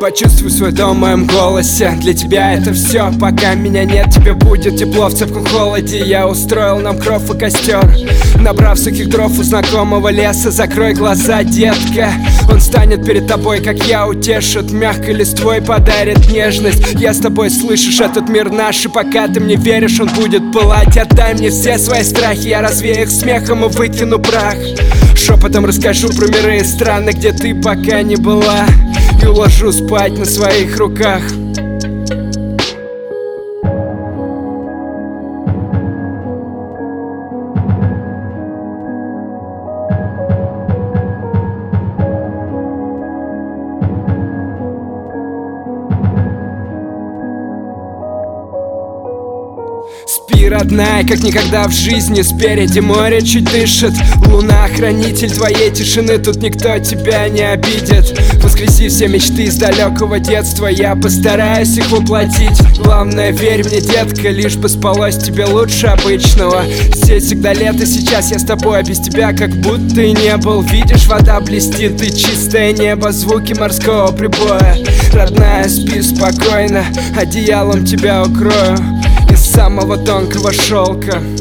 Почувствуй свой дом в моем голосе. Для тебя это все, пока меня нет, тебе будет тепло в цепком холоде. Я устроил нам кров и костер, набрав сухих дров у знакомого леса. Закрой глаза, детка, он станет перед тобой, как я, утешит мягкой листвой, подарит нежность. Я с тобой, слышишь, этот мир наш, и пока ты мне веришь, он будет пылать. Отдай мне все свои страхи, я развею их смехом и выкину прах. Шепотом расскажу про миры и страны, где ты пока не была, и уложу спать на своих руках. Спи, родная, как никогда в жизни. Спереди море чуть дышит луна, хранитель твоей тишины. Тут никто тебя не обидит. Воскреси все мечты из далекого детства, я постараюсь их воплотить. Главное, верь мне, детка, лишь бы спалось тебе лучше обычного. Здесь всегда лето, сейчас я с тобой, а без тебя как будто и не был. Видишь, вода блестит и чистое небо, звуки морского прибоя. Родная, спи спокойно, одеялом тебя укрою из самого тонкого шелка.